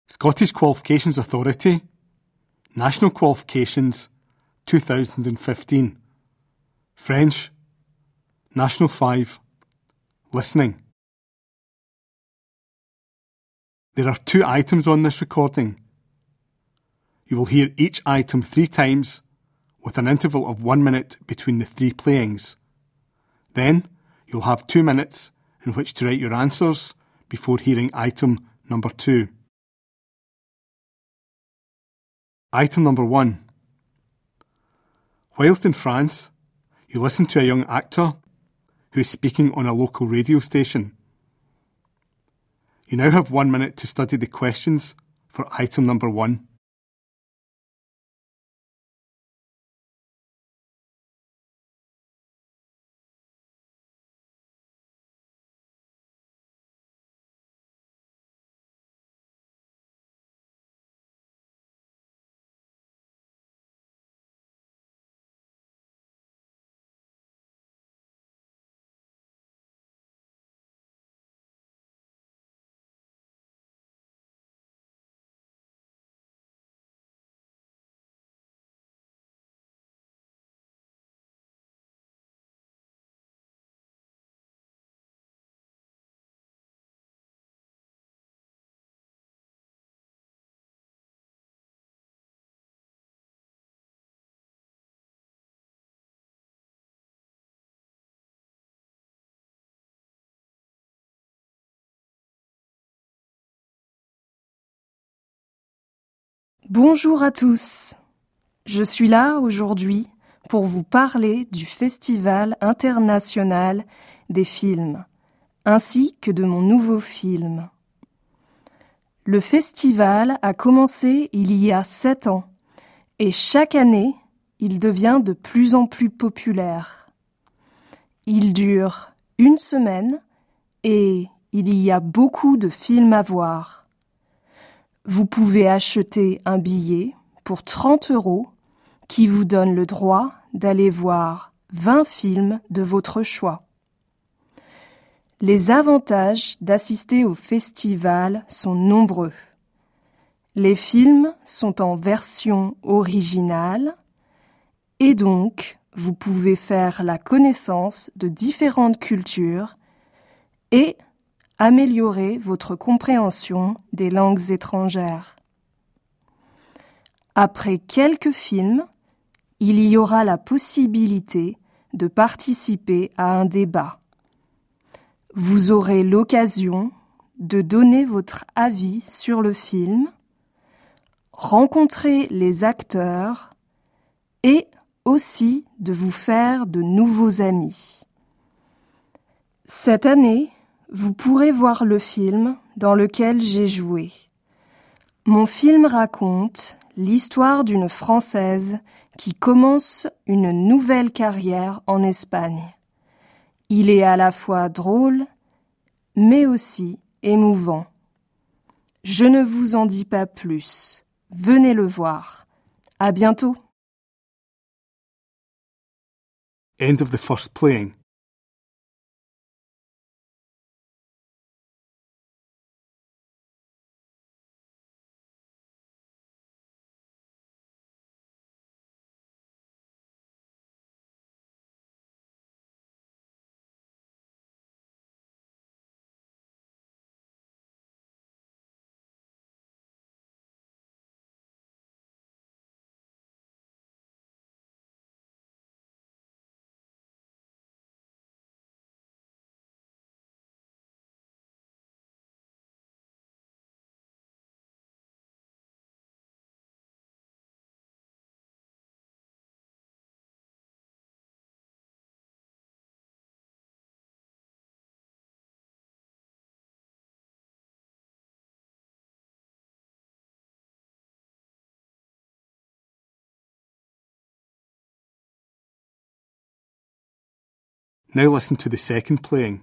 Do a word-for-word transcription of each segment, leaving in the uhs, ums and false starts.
Scottish Qualifications Authority, National Qualifications two thousand fifteen. French, National five, Listening. There are two items on this recording. You will hear each item three times with an interval of one minute between the three playings. Then you'll have two minutes in which to write your answers before hearing item number two. Item number one. Whilst in France, you listen to a young actor who is speaking on a local radio station. You now have one minute to study the questions for item number one. Bonjour à tous. Je suis là aujourd'hui pour vous parler du Festival international des films, ainsi que de mon nouveau film. Le festival a commencé il y a sept ans et chaque année, il devient de plus en plus populaire. Il dure une semaine et il y a beaucoup de films à voir. Vous pouvez acheter un billet pour trente euros qui vous donne le droit d'aller voir vingt films de votre choix. Les avantages d'assister au festival sont nombreux. Les films sont en version originale et donc vous pouvez faire la connaissance de différentes cultures et améliorer votre compréhension des langues étrangères. Après quelques films, il y aura la possibilité de participer à un débat. Vous aurez l'occasion de donner votre avis sur le film, rencontrer les acteurs et aussi de vous faire de nouveaux amis. Cette année, vous pourrez voir le film dans lequel j'ai joué. Mon film raconte l'histoire d'une Française qui commence une nouvelle carrière en Espagne. Il est à la fois drôle, mais aussi émouvant. Je ne vous en dis pas plus. Venez le voir. À bientôt. End of the first playing. Now listen to the second playing.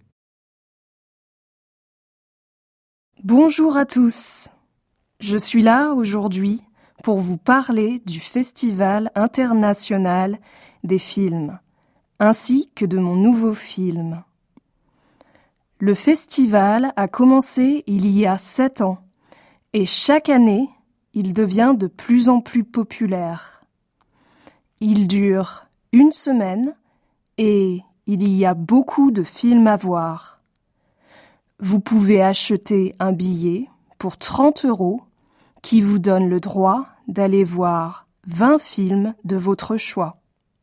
Bonjour à tous. Je suis là aujourd'hui pour vous parler du Festival international des films, ainsi que de mon nouveau film. Le festival a commencé il y a sept ans et chaque année, il devient de plus en plus populaire. Il dure une semaine et il y a beaucoup de films à voir. Vous pouvez acheter un billet pour trente euros qui vous donne le droit d'aller voir vingt films de votre choix.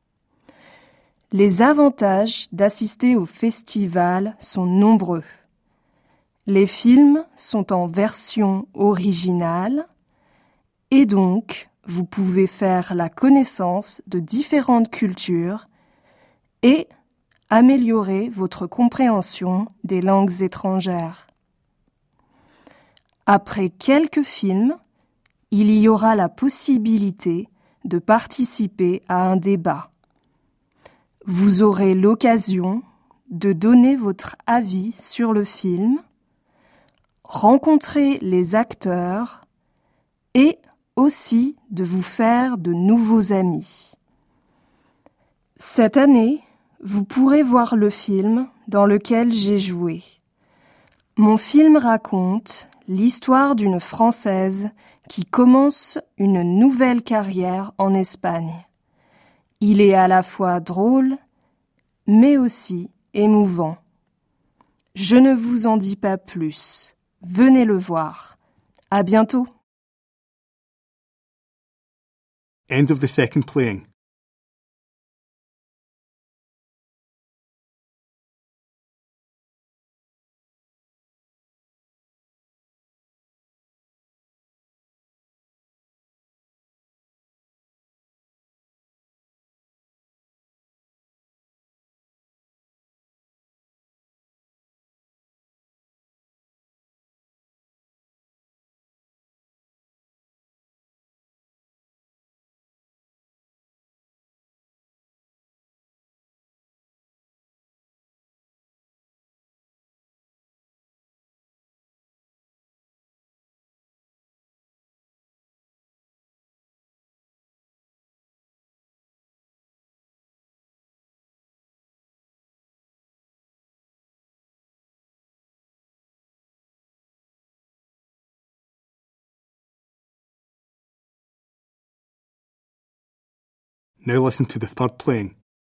Les avantages d'assister au festival sont nombreux. Les films sont en version originale et donc vous pouvez faire la connaissance de différentes cultures et améliorer votre compréhension des langues étrangères. Après quelques films, il y aura la possibilité de participer à un débat. Vous aurez l'occasion de donner votre avis sur le film, rencontrer les acteurs et aussi de vous faire de nouveaux amis. Cette année, vous pourrez voir le film dans lequel j'ai joué. Mon film raconte l'histoire d'une Française qui commence une nouvelle carrière en Espagne. Il est à la fois drôle, mais aussi émouvant. Je ne vous en dis pas plus. Venez le voir. À bientôt. End of the second playing. Now listen to the third playing.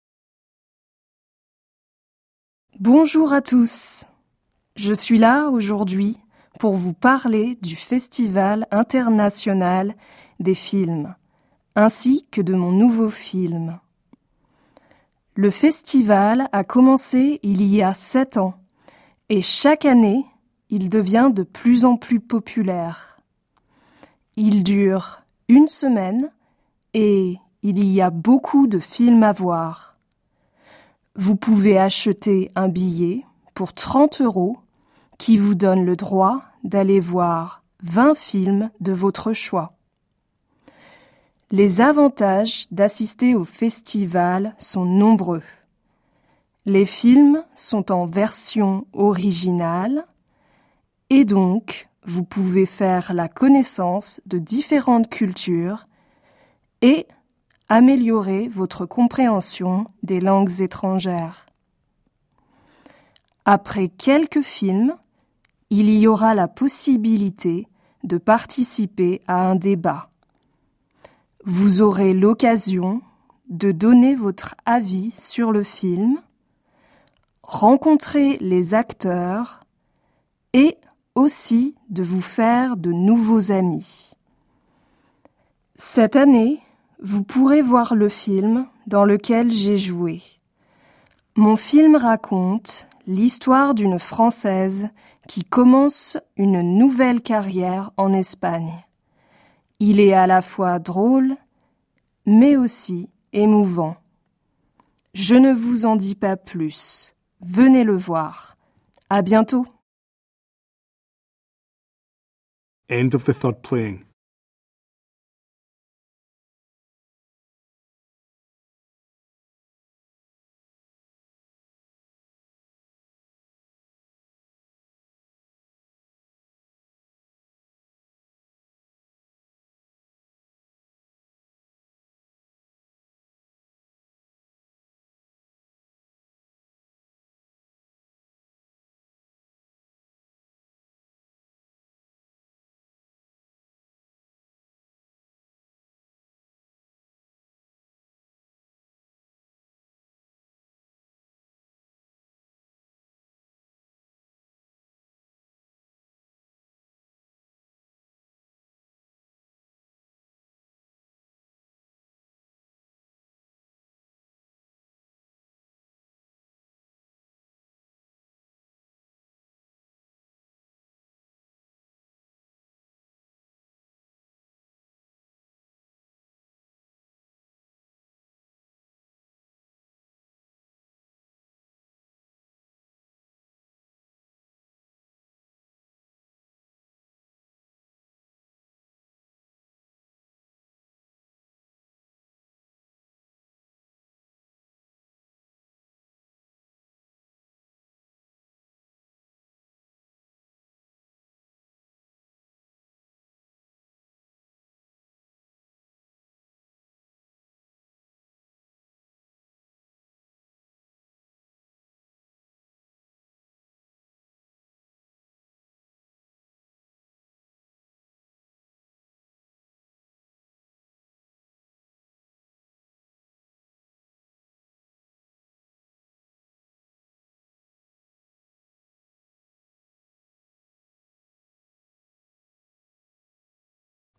Bonjour à tous. Je suis là aujourd'hui pour vous parler du Festival international des films, ainsi que de mon nouveau film. Le festival a commencé il y a sept ans et chaque année, il devient de plus en plus populaire. Il dure une semaine et il y a beaucoup de films à voir. Vous pouvez acheter un billet pour trente euros qui vous donne le droit d'aller voir vingt films de votre choix. Les avantages d'assister au festival sont nombreux. Les films sont en version originale et donc vous pouvez faire la connaissance de différentes cultures et améliorer votre compréhension des langues étrangères. Après quelques films, il y aura la possibilité de participer à un débat. Vous aurez l'occasion de donner votre avis sur le film, rencontrer les acteurs et aussi de vous faire de nouveaux amis. Cette année, vous pourrez voir le film dans lequel j'ai joué. Mon film raconte l'histoire d'une Française qui commence une nouvelle carrière en Espagne. Il est à la fois drôle, mais aussi émouvant. Je ne vous en dis pas plus. Venez le voir. À bientôt. End of the third playing.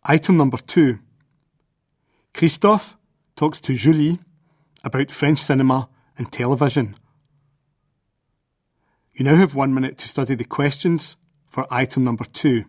Item number two. Christophe talks to Julie about French cinema and television. You now have one minute to study the questions for item number two.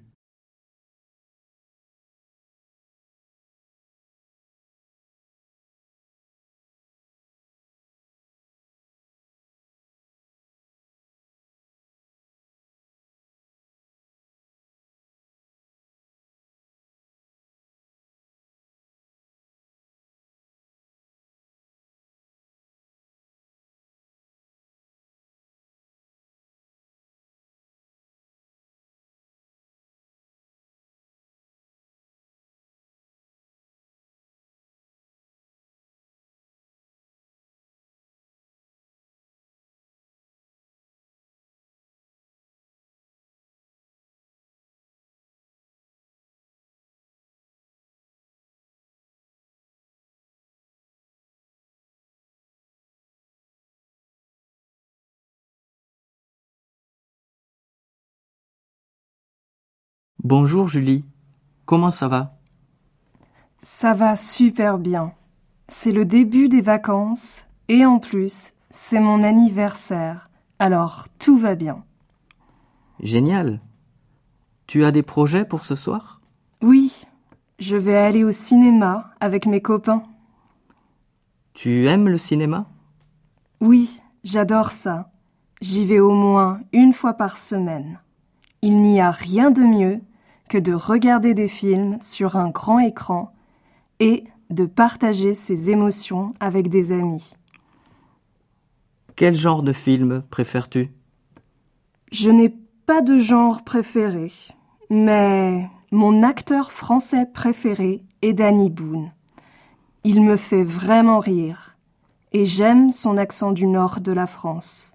Bonjour Julie, comment ça va? Ça va super bien. C'est le début des vacances et en plus, c'est mon anniversaire. Alors, tout va bien. Génial. Tu as des projets pour ce soir? Oui, je vais aller au cinéma avec mes copains. Tu aimes le cinéma? Oui, j'adore ça. J'y vais au moins une fois par semaine. Il n'y a rien de mieux que de regarder des films sur un grand écran et de partager ses émotions avec des amis. Quel genre de film préfères-tu? Je n'ai pas de genre préféré, mais mon acteur français préféré est Danny Boone. Il me fait vraiment rire et j'aime son accent du nord de la France.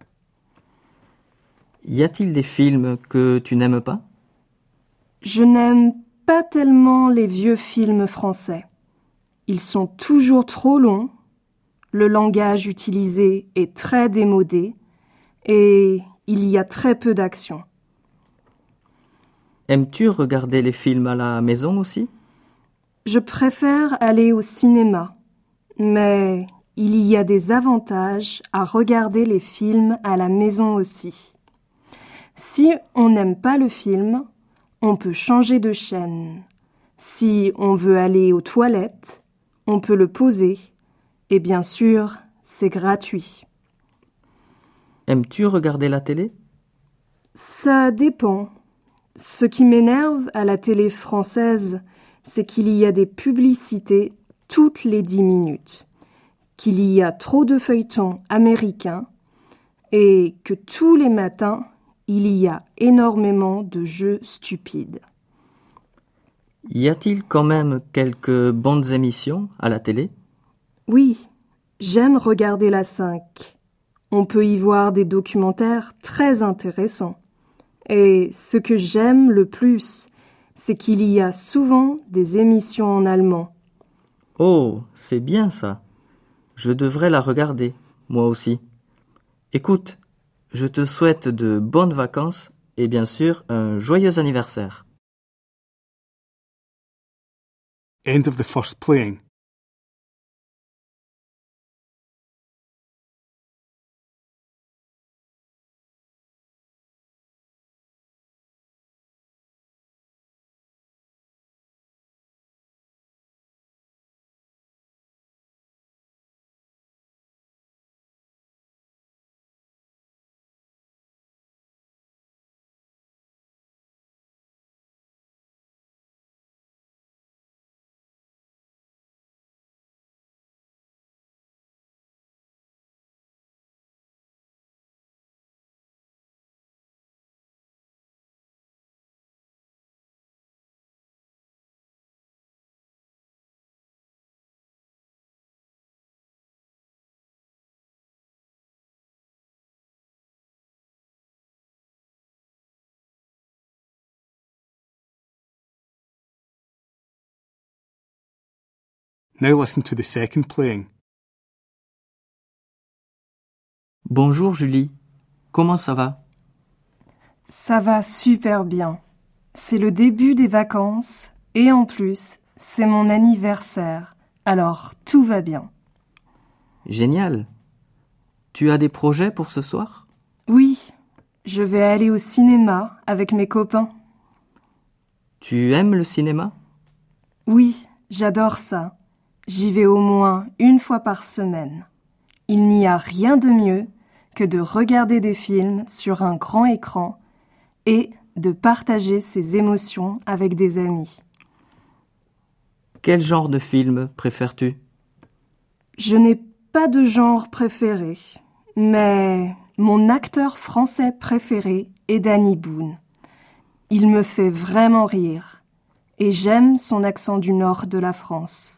Y a-t-il des films que tu n'aimes pas? Je n'aime pas tellement les vieux films français. Ils sont toujours trop longs, le langage utilisé est très démodé et il y a très peu d'action. Aimes-tu regarder les films à la maison aussi? Je préfère aller au cinéma, mais il y a des avantages à regarder les films à la maison aussi. Si on n'aime pas le film, on peut changer de chaîne. Si on veut aller aux toilettes, on peut le poser. Et bien sûr, c'est gratuit. Aimes-tu regarder la télé? Ça dépend. Ce qui m'énerve à la télé française, c'est qu'il y a des publicités toutes les dix minutes, qu'il y a trop de feuilletons américains et que tous les matins, il y a énormément de jeux stupides. Y a-t-il quand même quelques bonnes émissions à la télé? Oui, j'aime regarder la cinq. On peut y voir des documentaires très intéressants. Et ce que j'aime le plus, c'est qu'il y a souvent des émissions en allemand. Oh, c'est bien ça. Je devrais la regarder, moi aussi. Écoute, je te souhaite de bonnes vacances et bien sûr un joyeux anniversaire. End of the first playing. Now listen to the second playing. Bonjour Julie, comment ça va? Ça va super bien. C'est le début des vacances et en plus, c'est mon anniversaire, alors tout va bien. Génial. Tu as des projets pour ce soir ? Oui, je vais aller au cinéma avec mes copains. Tu aimes le cinéma ? Oui, j'adore ça. J'y vais au moins une fois par semaine. Il n'y a rien de mieux que de regarder des films sur un grand écran et de partager ses émotions avec des amis. Quel genre de film préfères-tu ? Je n'ai pas de genre préféré, mais mon acteur français préféré est Danny Boone. Il me fait vraiment rire et j'aime son accent du nord de la France.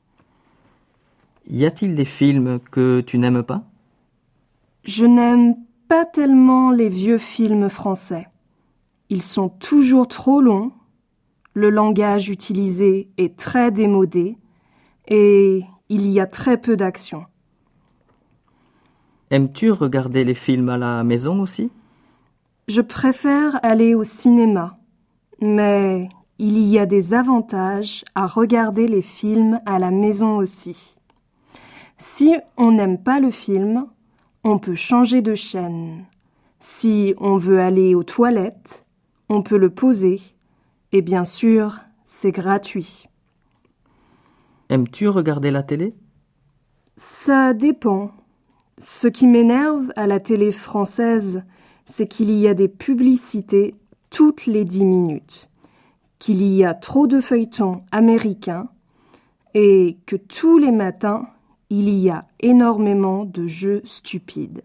Y a-t-il des films que tu n'aimes pas ? Je n'aime pas tellement les vieux films français. Ils sont toujours trop longs, le langage utilisé est très démodé et il y a très peu d'action. Aimes-tu regarder les films à la maison aussi ? Je préfère aller au cinéma, mais il y a des avantages à regarder les films à la maison aussi. Si on n'aime pas le film, on peut changer de chaîne. Si on veut aller aux toilettes, on peut le poser. Et bien sûr, c'est gratuit. Aimes-tu regarder la télé ? Ça dépend. Ce qui m'énerve à la télé française, c'est qu'il y a des publicités toutes les dix minutes, qu'il y a trop de feuilletons américains et que tous les matins, il y a énormément de jeux stupides.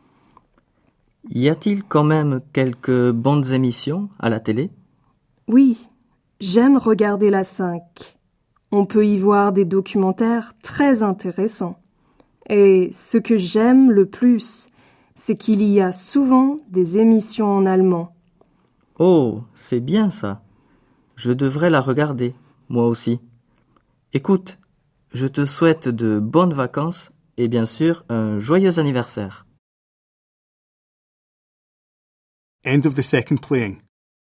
Y a-t-il quand même quelques bonnes émissions à la télé ? Oui, j'aime regarder la cinq. On peut y voir des documentaires très intéressants. Et ce que j'aime le plus, c'est qu'il y a souvent des émissions en allemand. Oh, c'est bien ça. Je devrais la regarder, moi aussi. Écoute, je te souhaite de bonnes vacances et bien sûr un joyeux anniversaire. End of the second playing.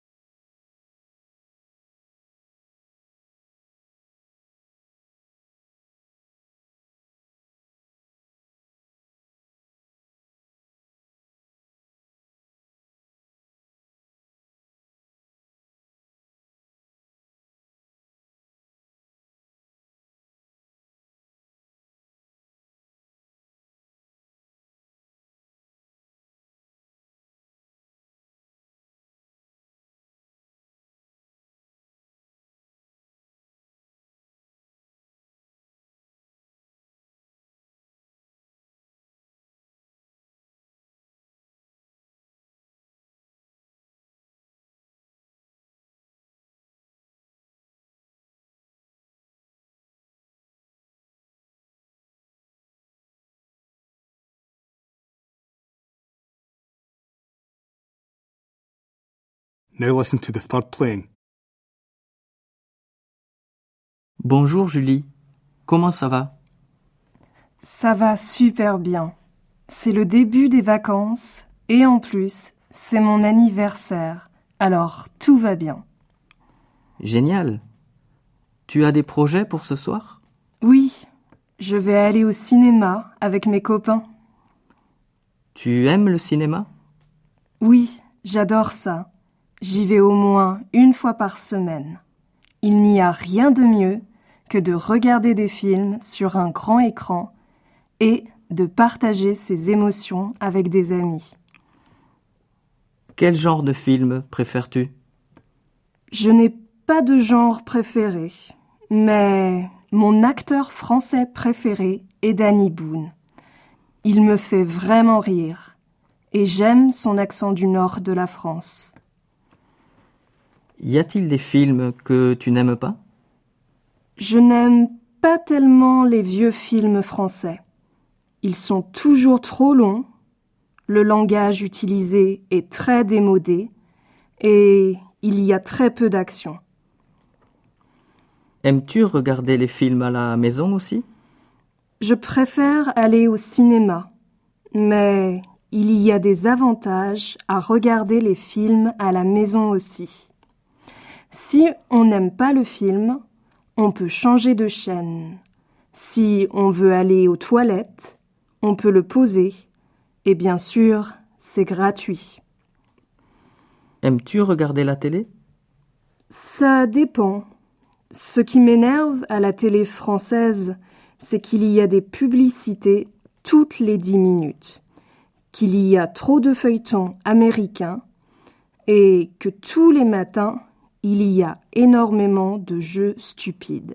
Now listen to the third playing. Bonjour Julie, comment ça va ? Ça va super bien. C'est le début des vacances et en plus, c'est mon anniversaire. Alors tout va bien. Génial. Tu as des projets pour ce soir ? Oui, je vais aller au cinéma avec mes copains. Tu aimes le cinéma ? Oui, j'adore ça. J'y vais au moins une fois par semaine. Il n'y a rien de mieux que de regarder des films sur un grand écran et de partager ses émotions avec des amis. Quel genre de film préfères-tu ? Je n'ai pas de genre préféré, mais mon acteur français préféré est Danny Boone. Il me fait vraiment rire et j'aime son accent du nord de la France. Y a-t-il des films que tu n'aimes pas ? Je n'aime pas tellement les vieux films français. Ils sont toujours trop longs, le langage utilisé est très démodé et il y a très peu d'action. Aimes-tu regarder les films à la maison aussi ? Je préfère aller au cinéma, mais il y a des avantages à regarder les films à la maison aussi. Si on n'aime pas le film, on peut changer de chaîne. Si on veut aller aux toilettes, on peut le poser. Et bien sûr, c'est gratuit. Aimes-tu regarder la télé? Ça dépend. Ce qui m'énerve à la télé française, c'est qu'il y a des publicités toutes les dix minutes, qu'il y a trop de feuilletons américains et que tous les matins, il y a énormément de jeux stupides.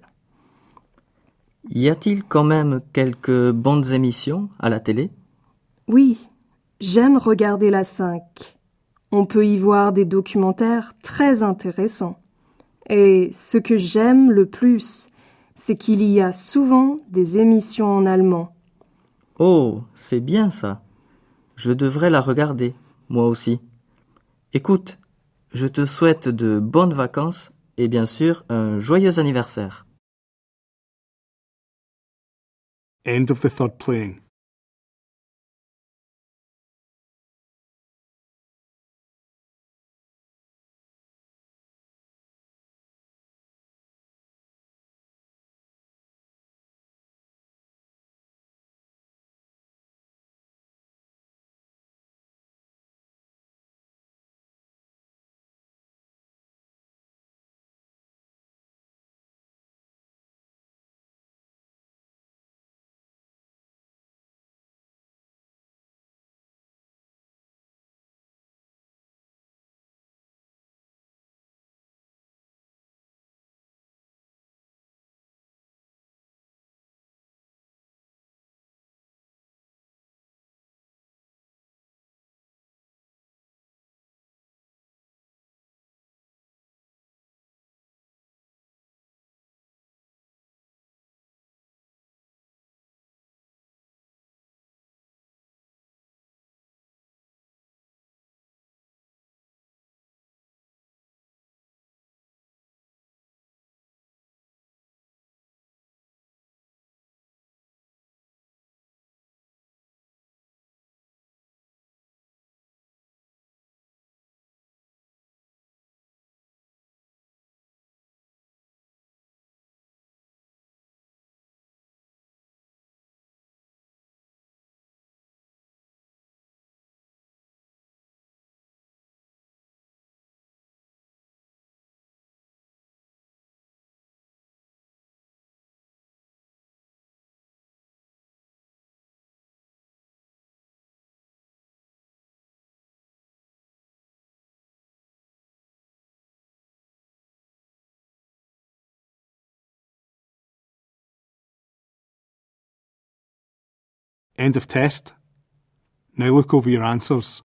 Y a-t-il quand même quelques bonnes émissions à la télé? Oui, j'aime regarder la cinq. On peut y voir des documentaires très intéressants. Et ce que j'aime le plus, c'est qu'il y a souvent des émissions en allemand. Oh, c'est bien ça. Je devrais la regarder, moi aussi. Écoute, je te souhaite de bonnes vacances et bien sûr un joyeux anniversaire. End of the third playing. End of test. Now look over your answers.